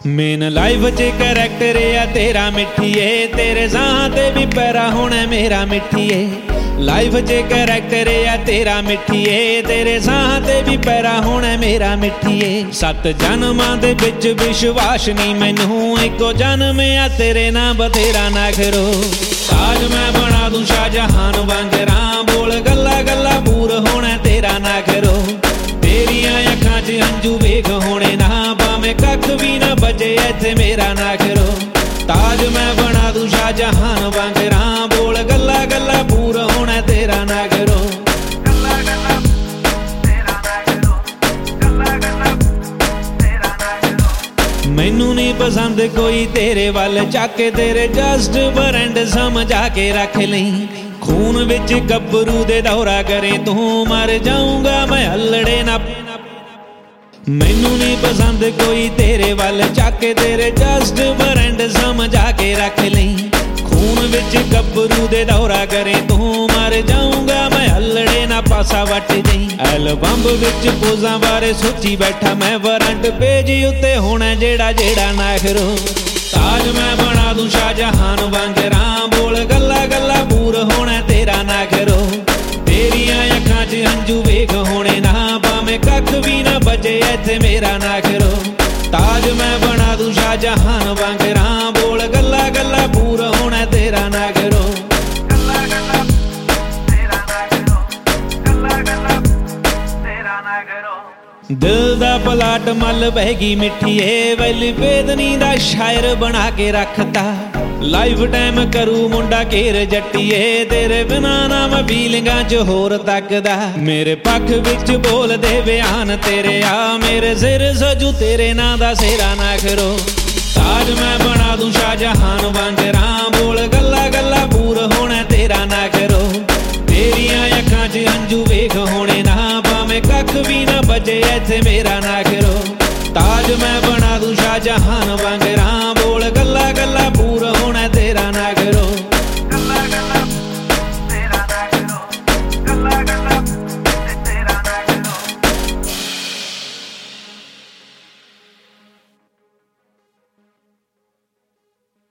Main life च character आ तेरा मिठीए, तेरे साह ते भी पैरा होना मेरा मिठीए। लाइफ च करैक्टर आ तेरा मिठीए, तेरे साह ते भी पैरा होना मेरा मिठीए। 7 जन्मां दे विच विश्वास नहीं मैनू, इको जन्म आ तेरे नां बथेरा ना करो। ताज मैं बना दूं शाहजहान वांगरा, बोल गल्ला गल्ला पूर होना तेरा ना करो। तेरियां अखां च हंजू वेख होने ना, भावें कख भी ना बचे इत्थे मेरा ना करो। ताज मैं बना दूं शाहजहान वांगरा, बोल गल्ला गल्ला पूर होना तेरा ना करो। मैनू नहीं पसंद कोई तेरे वाल चाके, तेरे जस्ट बरेंड समझा के रख लई। खून विच गब्बरू दे दौरा करे तू, मर जाऊंगा मैं हल्लड़े ना। मैनू नहीं पसंद कोई तेरे वाल चाके, तेरे जस्ट बरेंड समझा के रख लई। खून विच गब्बरू दे दौरा करे तू, मर जाऊंगा मैं हल्लड़े ना पासा वट जाई। एल्बम विच पोजां बारे सोची बैठा मैं, वारंट पेज उत्ते होना जेड़ा जेड़ा ना करो। ताज मैं बना दूं शाहजहान वांगरा, बोल गल्ला गल्ला पूर होना तेरा ना करो। तेरियां अखां च हंजू वेख होने ना, भावें कख भी ना बचे इत्थे मेरा ना करो। ताज मैं बना दूं शाहजहान वांगरा, बोल गल्ला गल्ला पूर होना तेरा ना करो। दिल दा पलाट मल बहगी मिठीए, वैली बेदनी दा शायर बना के रखता। लाइफ टाइम करू मुंडा घेर जट्टीए, तेरे बिना ना मैं फीलिंगां च होर तकदा। मेरे पक्ष विच बोल दे बयान तेरे आ, मेरे सिर सजू तेरे नां दा सेरा ना करो। ताज मैं बना दूं शाहजहान वांगरा, बोल गल्ला गल्ला पूर होना तेरा ना करो। तेरियां अखां च हंजू वेख होने ना, भावें कख भी ना बचे इत्थे मेरा ना करो। ताज मैं बना दूं शाहजहान वांगरा,